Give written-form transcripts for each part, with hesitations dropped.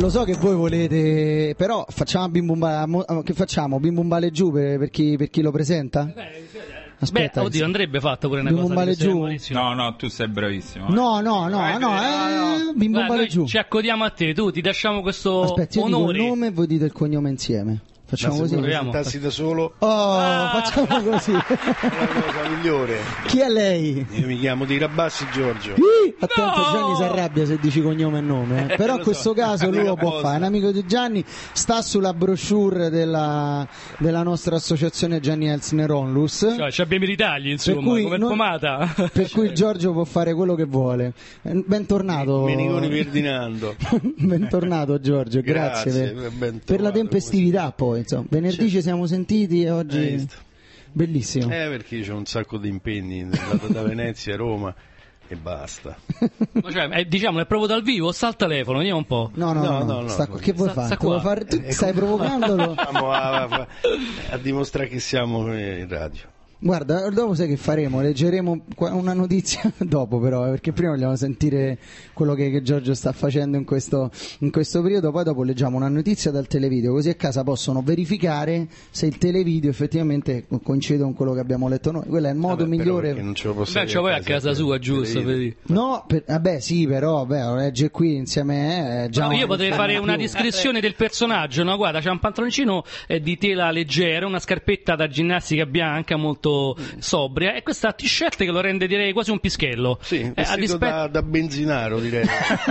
so che voi volete, però facciamo Bim Bum che facciamo? Bim Bum Bale giù per chi lo presenta? Aspetta, oddio, andrebbe fatto pure una Bim cosa Bum Bale giù. No, tu sei bravissimo. No, Bim Bum Bale giù. Ci accodiamo a te, tu ti lasciamo questo Aspetta, io onore. dico il nome e voi dite il cognome insieme. Facciamo così. Presentassi da solo. Facciamo così. È la cosa migliore. Chi è lei? Io mi chiamo Tirabassi Giorgio. Attento, Gianni si arrabbia se dici cognome e nome. Però in questo caso lui lo può fare. È un amico di Gianni, sta sulla brochure della nostra associazione Gianni Elsner Onlus. Cioè, ci abbiamo i ritagli, insomma, come pomata. Per cui Giorgio può fare quello che vuole. Bentornato. Meniconi Ferdinando. Bentornato Giorgio, grazie per la tempestività poi. Insomma, venerdì ci siamo sentiti e oggi bellissimo. Perché c'ho un sacco di impegni da Venezia a Roma e basta. Ma cioè, diciamo, è proprio dal vivo, sta al telefono, vediamo un po'. No. Che vuoi fare? Tu stai provocandolo? A dimostrare che siamo in radio. Guarda, dopo sai che faremo? Leggeremo una notizia dopo però, perché prima vogliamo sentire quello che Giorgio sta facendo in questo periodo, poi dopo leggiamo una notizia dal televideo, così a casa possono verificare se il televideo effettivamente coincide con quello che abbiamo letto noi. Quello è il modo migliore. Non ce lo posso dire. Cioè, poi a casa sua, giusto? No, sì, però lo legge qui insieme già. No, io potrei fare una descrizione del personaggio, no? Guarda, c'ha un pantaloncino di tela leggera, una scarpetta da ginnastica bianca molto sobria e questa t-shirt che lo rende, direi, quasi un pischello. Sì, vestito da benzinaro, direi.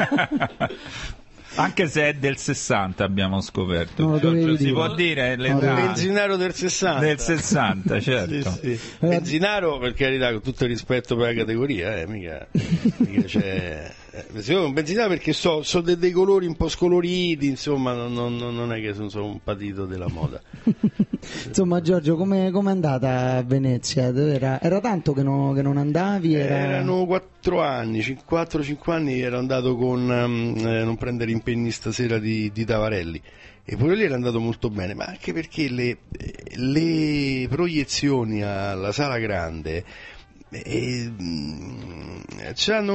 Anche se è del 60 abbiamo scoperto. No, si può dire l'età. Benzinaro del 60. Del 60, certo. Sì. Benzinaro, per carità, con tutto il rispetto per la categoria, mica c'è. Un benzinaro perché so dei colori un po' scoloriti, insomma, non è che sono un patito della moda. Insomma, Giorgio, come è andata a Venezia? Era tanto che non andavi? Erano 4 anni, 4-5 anni ero andato con non prendere impegni stasera di Tavarelli. E pure lì era andato molto bene, ma anche perché le proiezioni alla Sala Grande c'hanno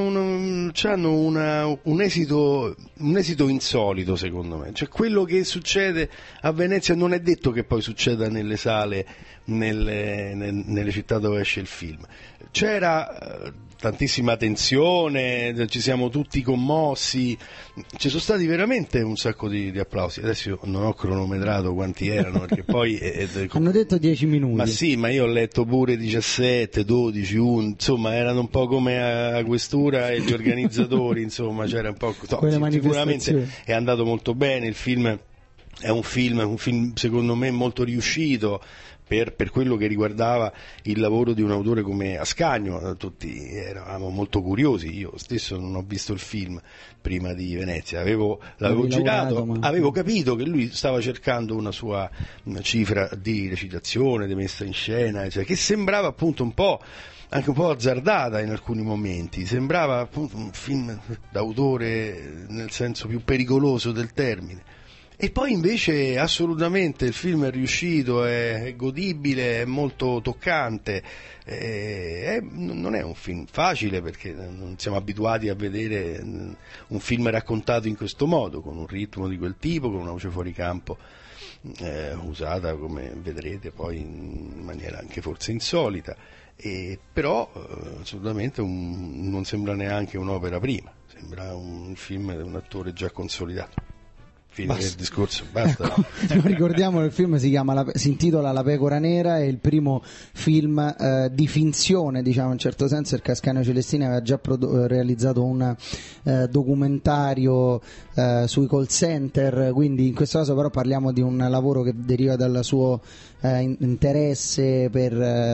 un esito insolito, secondo me. Cioè, quello che succede a Venezia non è detto che poi succeda nelle sale nelle città dove esce il film. C'era tantissima tensione, ci siamo tutti commossi, ci sono stati veramente un sacco di applausi. Adesso io non ho cronometrato quanti erano, perché poi hanno detto 10 minuti. Ma sì, ma io ho letto pure 17, 12, 11, insomma erano un po' come a questura e gli organizzatori, insomma c'era un po'. Sicuramente è andato molto bene, il film è un film secondo me molto riuscito. Per quello che riguardava il lavoro di un autore come Ascanio, tutti eravamo molto curiosi. Io stesso non ho visto il film prima di Venezia, l'avevo girato, avevo capito che lui stava cercando una sua cifra di recitazione, di messa in scena, cioè, che sembrava appunto anche un po' azzardata in alcuni momenti, sembrava appunto un film d'autore nel senso più pericoloso del termine. E poi invece assolutamente il film è riuscito, è godibile, è molto toccante, non è un film facile perché non siamo abituati a vedere un film raccontato in questo modo, con un ritmo di quel tipo, con una voce fuori campo usata, come vedrete, poi in maniera anche forse insolita, però assolutamente non sembra neanche un'opera prima, sembra un film di un attore già consolidato. Fine del discorso, basta. Ecco, ricordiamo che il film si intitola La pecora nera, è il primo film di finzione, diciamo in certo senso, perché Ascanio Celestini aveva già realizzato un documentario sui call center, quindi in questo caso però parliamo di un lavoro che deriva dal suo interesse per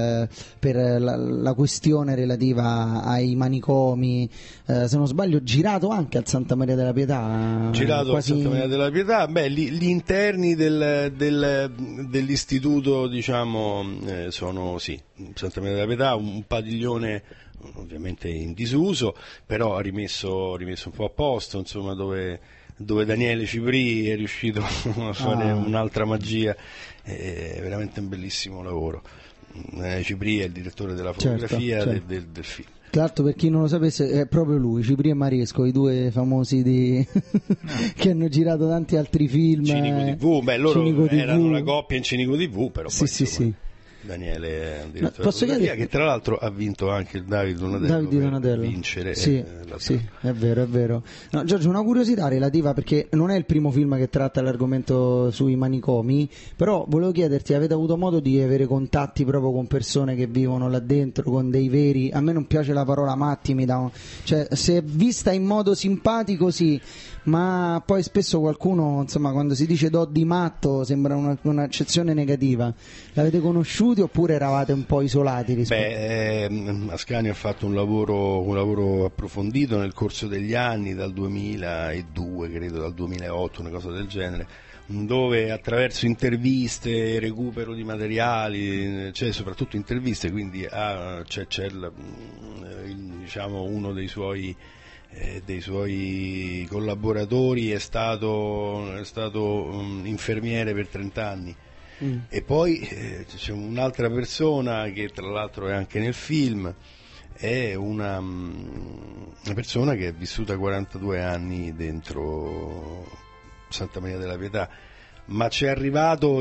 la questione relativa ai manicomi, se non sbaglio girato anche al Santa Maria della Pietà. Girato al Santa Maria della Pietà, gli interni dell'istituto, diciamo, sono Santa Maria della Pietà, un padiglione ovviamente in disuso, però rimesso un po' a posto, insomma, dove Daniele Cipri è riuscito a fare un'altra magia, è veramente un bellissimo lavoro. Cipri è il direttore della fotografia, certo. del film. Tra l'altro, per chi non lo sapesse, è proprio lui, Cipri e Maresco, i due famosi che hanno girato tanti altri film. Cinico TV, beh, loro Cinico erano TV. una coppia in Cinico TV, però poi Sì. Daniele è un direttore Posso di fotografia, chiedere- che tra l'altro ha vinto anche il David Donatello per vincere sì, è vero. No, Giorgio, una curiosità relativa, perché non è il primo film che tratta l'argomento sui manicomi, però volevo chiederti, avete avuto modo di avere contatti proprio con persone che vivono là dentro, con dei veri, a me non piace la parola matti, cioè se è vista in modo simpatico sì, ma poi spesso qualcuno, insomma, quando si dice do di matto sembra un'accezione negativa. L'avete conosciuti oppure eravate un po' isolati rispetto? Ascanio ha fatto un lavoro approfondito nel corso degli anni, dal 2002 credo, dal 2008, una cosa del genere, dove attraverso interviste, recupero di materiali, cioè soprattutto interviste, quindi c'è diciamo uno dei suoi collaboratori è stato infermiere per 30 anni. E poi c'è un'altra persona che tra l'altro è anche nel film, è una persona che è vissuta 42 anni dentro Santa Maria della Pietà, ma ci è arrivato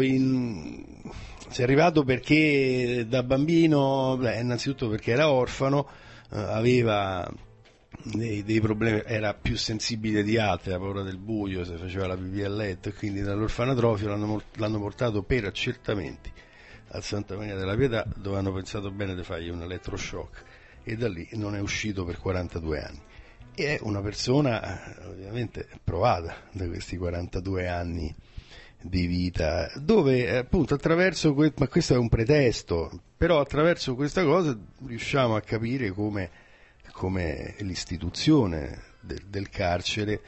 perché da bambino, innanzitutto perché era orfano, aveva dei problemi, era più sensibile di altri, aveva paura del buio, se faceva la pipì a letto, e quindi dall'orfanatrofio l'hanno portato per accertamenti a Santa Maria della Pietà, dove hanno pensato bene di fargli un elettroshock, e da lì non è uscito per 42 anni. E è una persona ovviamente provata da questi 42 anni di vita, dove appunto attraverso ma questo è un pretesto, però attraverso questa cosa riusciamo a capire come l'istituzione del carcere,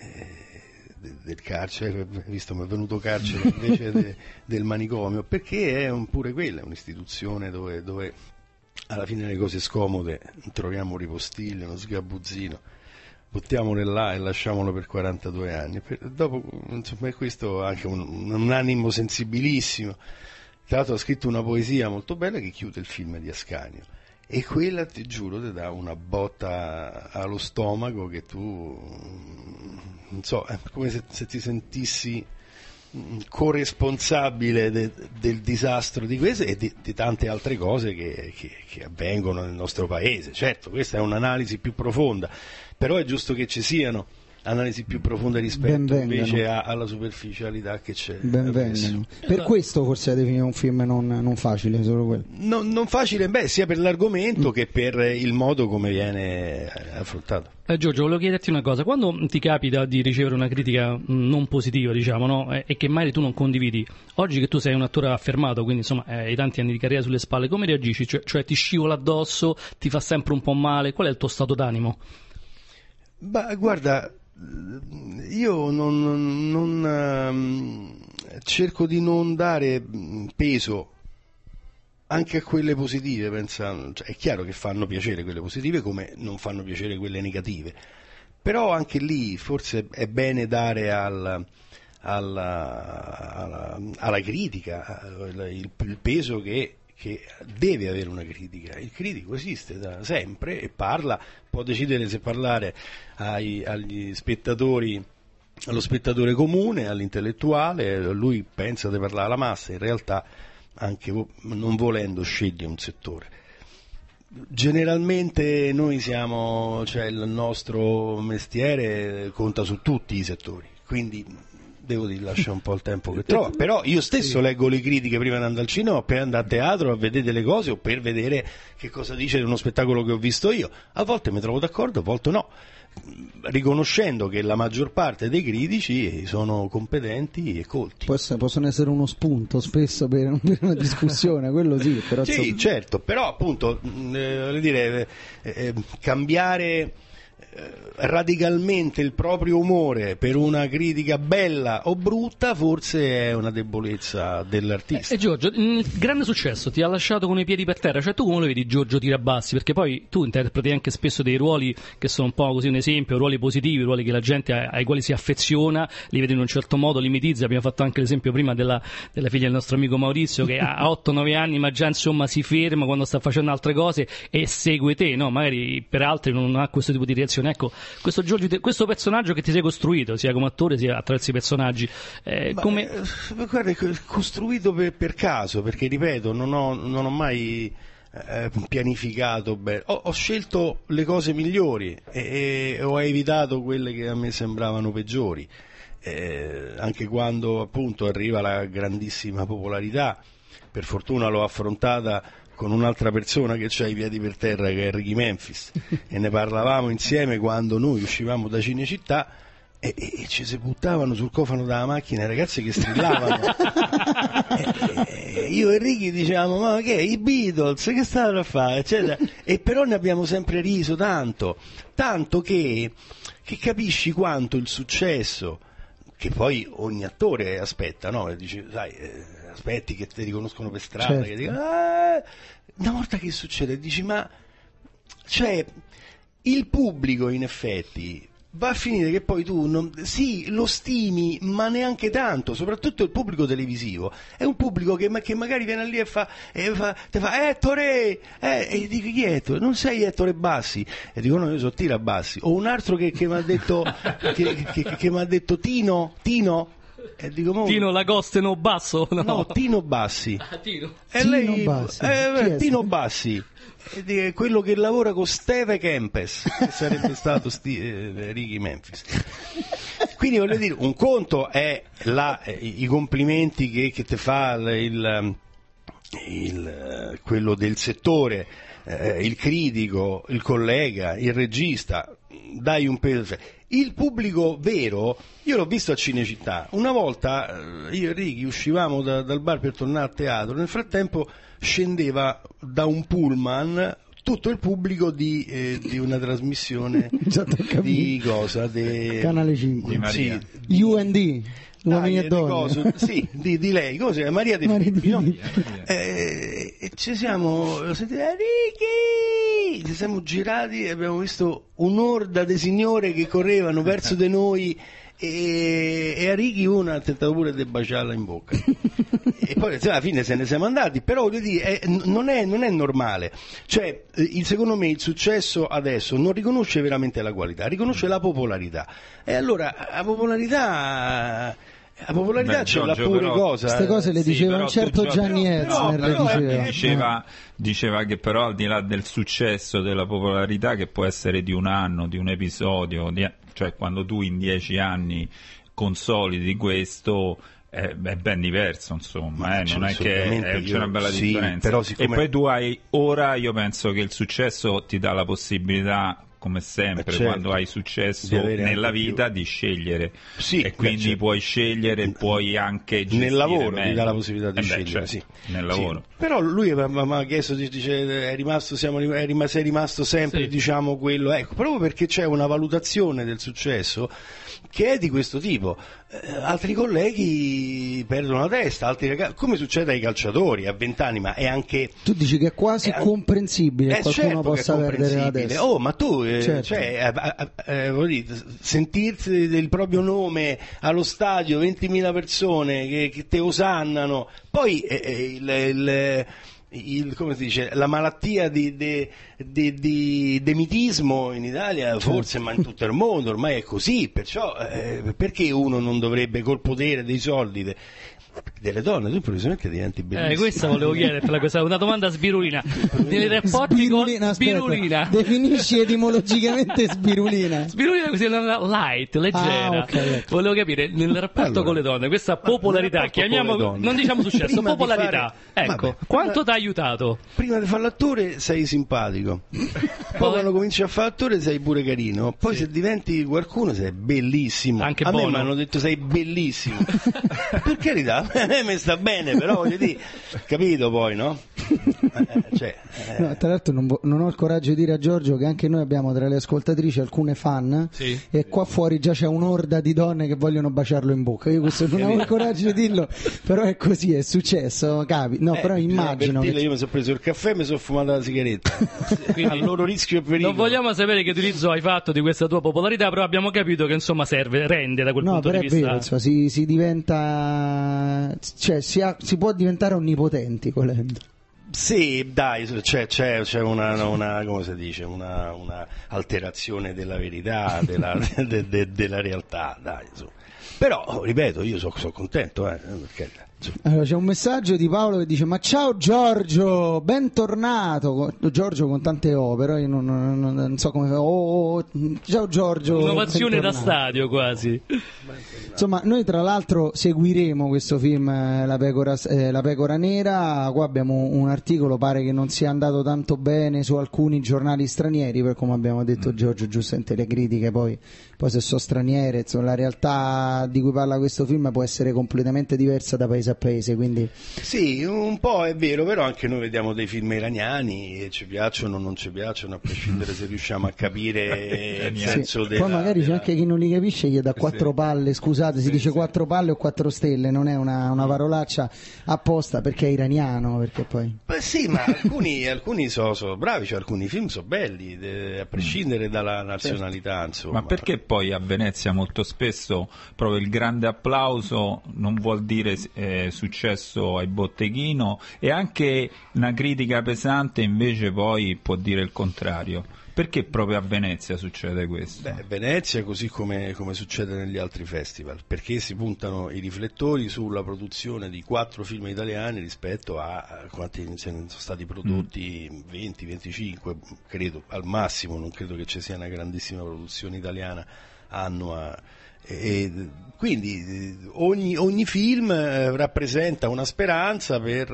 visto mi è venuto carcere invece del manicomio, perché è pure quella, è un'istituzione dove alla fine le cose scomode troviamo un ripostiglio, uno sgabuzzino, buttiamole là e lasciamolo per 42 anni. Dopo, insomma, è questo anche un animo sensibilissimo. Tra l'altro ha scritto una poesia molto bella che chiude il film di Ascanio, e quella, ti giuro, ti dà una botta allo stomaco che tu, non so, è come se ti sentissi corresponsabile del disastro di questo e di tante altre cose che avvengono nel nostro paese. Certo, questa è un'analisi più profonda, però è giusto che ci siano analisi più profonde rispetto invece alla superficialità che c'è. Benvengano. Per questo forse ha definito un film non facile, solo quello. Non facile, sia per l'argomento che per il modo come viene affrontato. Giorgio, volevo chiederti una cosa: quando ti capita di ricevere una critica non positiva, diciamo, no? E che magari tu non condividi, oggi che tu sei un attore affermato, quindi insomma hai tanti anni di carriera sulle spalle, come reagisci? Cioè ti scivola addosso, ti fa sempre un po' male? Qual è il tuo stato d'animo? Guarda, io cerco di non dare peso anche a quelle positive, pensando, cioè, è chiaro che fanno piacere quelle positive come non fanno piacere quelle negative, però anche lì forse è bene dare alla critica il peso che deve avere una critica. Il critico esiste da sempre e parla, può decidere se parlare agli spettatori, allo spettatore comune, all'intellettuale. Lui pensa di parlare alla massa, in realtà anche non volendo sceglie un settore. Generalmente noi il nostro mestiere conta su tutti i settori, quindi devo dire, lascia un po' il tempo che trova, però io stesso leggo le critiche prima di andare al cinema, per andare a teatro a vedere delle cose o per vedere che cosa dice di uno spettacolo che ho visto io. A volte mi trovo d'accordo, a volte no, riconoscendo che la maggior parte dei critici sono competenti e colti. Possono essere uno spunto spesso per una discussione, quello sì, però sì, certo, però appunto cambiare radicalmente il proprio umore per una critica bella o brutta, forse è una debolezza dell'artista. E Giorgio, il grande successo ti ha lasciato con i piedi per terra, cioè tu come lo vedi Giorgio Tirabassi? Perché poi tu interpreti anche spesso dei ruoli che sono un po' così un esempio, ruoli positivi, ruoli che la gente ai quali si affeziona, li vede in un certo modo, li mitizza. Abbiamo fatto anche l'esempio prima della figlia del nostro amico Maurizio che ha 8-9 anni ma già insomma si ferma quando sta facendo altre cose e segue te, no? Magari per altri non ha questo tipo di reazione. Ecco, questo Giorgio, questo personaggio che ti sei costruito sia come attore sia attraverso i personaggi, guarda, costruito per caso, perché ripeto non ho mai pianificato bene. Ho scelto le cose migliori e ho evitato quelle che a me sembravano peggiori, anche quando appunto arriva la grandissima popolarità. Per fortuna l'ho affrontata con un'altra persona che c'ha i piedi per terra, che è Ricky Memphis, e ne parlavamo insieme quando noi uscivamo da Cinecittà e ci si buttavano sul cofano della macchina i ragazzi che strillavano. Io e Ricky dicevamo: ma che i Beatles, che stavano a fare, eccetera. E però ne abbiamo sempre riso tanto che capisci quanto il successo, che poi ogni attore aspetta, no? Dici, sai, aspetti che ti riconoscono per strada, certo. Che dicono, una volta che succede dici, ma cioè il pubblico in effetti va a finire che poi tu lo stimi, ma neanche tanto, soprattutto il pubblico televisivo è un pubblico che magari viene lì e ti fa Ettore, e dico: chi è Ettore? Non sei Ettore Bassi? E dico: no, io sono Tirabassi. O un altro che mi ha detto che mi ha detto Tino, e dico: Tino Lagosteno Basso? No, Tino Bassi. Tino. E Tino lei Bassi. Tino Bassi, quello che lavora con Steve Kempes, che sarebbe stato Ricky Memphis. Quindi voglio dire, un conto è i complimenti che ti fa quello del settore, il critico, il collega, il regista, dai un peso. Il pubblico vero, io l'ho visto a Cinecittà. Una volta io e Ricky uscivamo dal bar per tornare al teatro, nel frattempo scendeva da un pullman tutto il pubblico di una trasmissione di cosa? Canale 5. Di Maria. Sì, UND. Uomini e donne. Sì, di lei, cos'è? Maria De Filippi, no? E ci siamo sentiti, Ricky! Ci siamo girati e abbiamo visto un'orda di signore che correvano verso di noi e a Ricky una ha tentato pure di baciarla in bocca. E poi alla fine se ne siamo andati, però voglio dire, non è normale. Cioè, secondo me il successo adesso non riconosce veramente la qualità, riconosce la popolarità. E allora la popolarità ce l'ha pure però, cosa. Queste cose le diceva un certo Gianni Ezner. Diceva che però al di là del successo, della popolarità, che può essere di un anno, di un episodio, cioè quando tu in 10 anni consolidi questo, è ben diverso, insomma, non è che c'è una bella differenza. Però e poi tu io penso che il successo ti dà la possibilità, come sempre, certo, quando hai successo nella vita, di scegliere, e quindi certo, puoi scegliere, puoi anche gestire nel lavoro meglio. ti dà la possibilità di scegliere, certo, nel lavoro. Però lui mi ha chiesto, dice, sei rimasto sempre, diciamo, quello, ecco, proprio perché c'è una valutazione del successo che è di questo tipo. Altri colleghi perdono la testa, altri ragazzi, come succede ai calciatori a 20 anni, ma è anche... Tu dici che è quasi comprensibile che qualcuno possa perdere la testa. Oh, ma tu, certo, sentirsi il proprio nome allo stadio, 20.000 persone che te osannano, poi come si dice, la malattia di demitismo in Italia, forse, ma in tutto il mondo ormai è così, perciò perché uno non dovrebbe, col potere dei soldi delle donne, tu improvvisamente diventi bellissimo. Questa volevo chiedertela, questa è una domanda sbirulina. Nei rapporti con sbirulina. Definisci etimologicamente sbirulina. Sbirulina così light, leggera. Okay. Volevo capire nel rapporto con le donne, questa popolarità, chiamiamo, non diciamo successo, popolarità. Quanto ti ha aiutato? Prima di fare l'attore sei simpatico. Poi quando cominci a fare l'attore sei pure carino. Poi se diventi qualcuno sei bellissimo. Anche a buono. me mi hanno detto sei bellissimo. Per carità, a me sta bene, però voglio dire, capito poi, no? No, tra l'altro non ho il coraggio di dire a Giorgio che anche noi abbiamo tra le ascoltatrici alcune fan, e qua fuori già c'è un'orda di donne che vogliono baciarlo in bocca. Io questo non ho il coraggio di dirlo, però è così, è successo, però immagino che... Io mi sono preso il caffè e mi sono fumato la sigaretta. Quindi il loro rischio e pericolo. Non vogliamo sapere che utilizzo hai fatto di questa tua popolarità, però abbiamo capito che insomma rende da quel punto di vista. No, però è vero, insomma, si diventa, cioè si può diventare onnipotenti volendo. Sì, dai, c'è una come si dice, una alterazione della verità, della realtà, dai, insomma. Però, ripeto, io sono contento, perché... Allora, c'è un messaggio di Paolo che dice: ma ciao Giorgio, bentornato. Giorgio con tante O, però io non so come. Ciao Giorgio, innovazione da stadio quasi. Insomma, noi tra l'altro seguiremo questo film, La Pecora Nera. Qua abbiamo un articolo, pare che non sia andato tanto bene su alcuni giornali stranieri, per come abbiamo detto Giorgio, giustamente le critiche poi se sono straniere, insomma, la realtà di cui parla questo film può essere completamente diversa da paese a paese, quindi... Sì, un po' è vero, però anche noi vediamo dei film iraniani e ci piacciono o non ci piacciono, a prescindere se riusciamo a capire il senso della... Poi magari c'è anche chi non li capisce, gli dà 4 palle, scusate, si dice 4 palle o 4 stelle, non è una parolaccia apposta perché è iraniano, perché poi... Beh sì, ma alcuni sono bravi, cioè alcuni film sono belli, a prescindere dalla nazionalità, insomma. Ma perché poi a Venezia molto spesso proprio il grande applauso non vuol dire successo ai botteghino, e anche una critica pesante invece poi può dire il contrario? Perché proprio a Venezia succede questo? Beh, Venezia, così come succede negli altri festival, perché si puntano i riflettori sulla produzione di 4 film italiani rispetto a quanti sono stati prodotti, 20, 25, credo, al massimo, non credo che ci sia una grandissima produzione italiana annua. E quindi ogni film rappresenta una speranza per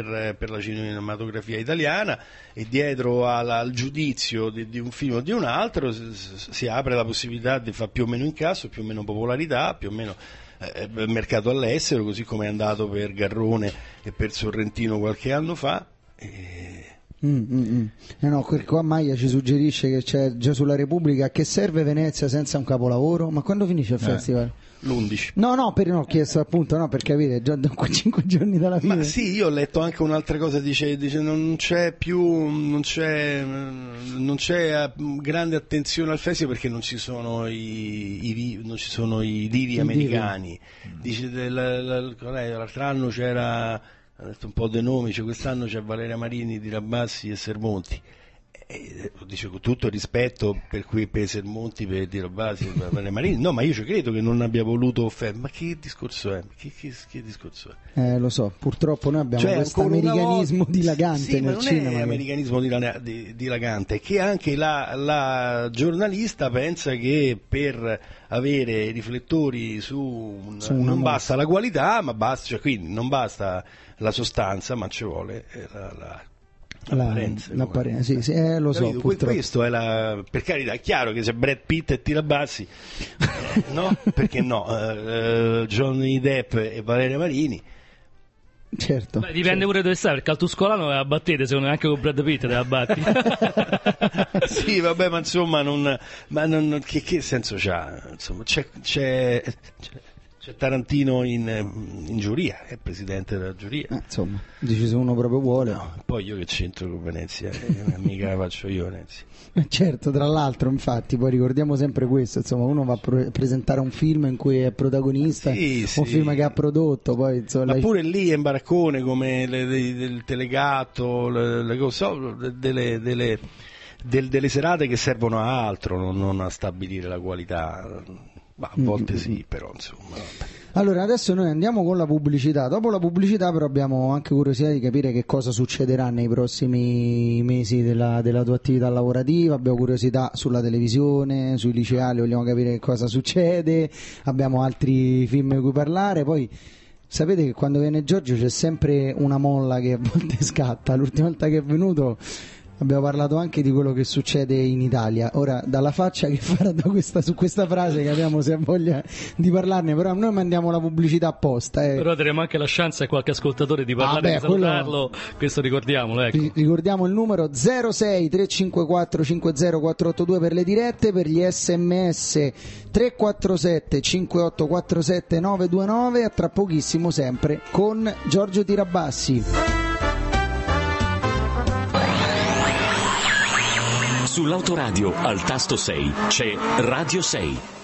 la cinematografia italiana, e dietro al giudizio di un film o di un altro si apre la possibilità di fare più o meno incasso, più o meno popolarità, più o meno mercato all'estero, così come è andato per Garrone e per Sorrentino qualche anno fa. No, qua Maia ci suggerisce che c'è già sulla Repubblica: che serve Venezia senza un capolavoro? Ma quando finisce il festival? L'11. No, ho chiesto appunto, no, per capire, già dopo 5 giorni dalla fine. Ma sì, io ho letto anche un'altra cosa, dice non c'è grande attenzione al festival perché non ci sono i divi americani. Dice l'altro anno c'era, ha detto un po' dei nomi, quest'anno c'è Valeria Marini, di Rabassi e Sermonti. Dice con tutto il rispetto per Sermonti, per Di Rabassi, per Valeria Marini, no, ma io ci credo che non abbia voluto ma che discorso è? Che discorso è? Lo so, purtroppo noi abbiamo questo americanismo dilagante nel cinema. Non è americanismo dilagante, è che anche la giornalista pensa che per avere riflettori non basta la qualità, ma basta, cioè, quindi non basta la sostanza, ma ci vuole l'apparenza, sì, lo so. Questo è per carità, è chiaro che se Brad Pitt e Tirabassi, no? Perché no? Johnny Depp e Valeria Marini. Certo. Beh, dipende pure dove stai, perché al Tuscolano la battete, secondo me anche con Brad Pitt te la batti. Sì, vabbè, ma insomma che senso c'ha? Insomma, c'è Tarantino in giuria, è presidente della giuria. Insomma, dici se uno proprio vuole. No, poi io che c'entro con Venezia, mica la faccio io Venezia. Certo, tra l'altro, infatti, poi ricordiamo sempre questo, insomma, uno va a presentare un film in cui è protagonista, un film che ha prodotto, poi insomma, ma pure lì è in baraccone, come del telegatto, delle serate che servono a altro, non a stabilire la qualità. Ma a volte sì, però insomma. Allora, adesso noi andiamo con la pubblicità. Dopo la pubblicità però abbiamo anche curiosità di capire che cosa succederà nei prossimi mesi della tua attività lavorativa. Abbiamo curiosità sulla televisione, sui liceali, vogliamo capire che cosa succede. Abbiamo altri film di cui parlare. Poi sapete che quando viene Giorgio c'è sempre una molla che a volte scatta. L'ultima volta che è venuto Abbiamo parlato anche di quello che succede in Italia. Ora, dalla faccia che farà su questa frase, capiamo se ha voglia di parlarne, però noi mandiamo la pubblicità apposta. Però daremo anche la chance a qualche ascoltatore di parlare, di salutarlo, questo ricordiamolo. Ecco. Ricordiamo il numero 06 354 50482 per le dirette, per gli SMS 347 5847 929. A tra pochissimo sempre con Giorgio Tirabassi. Sull'autoradio al tasto 6 c'è Radio 6.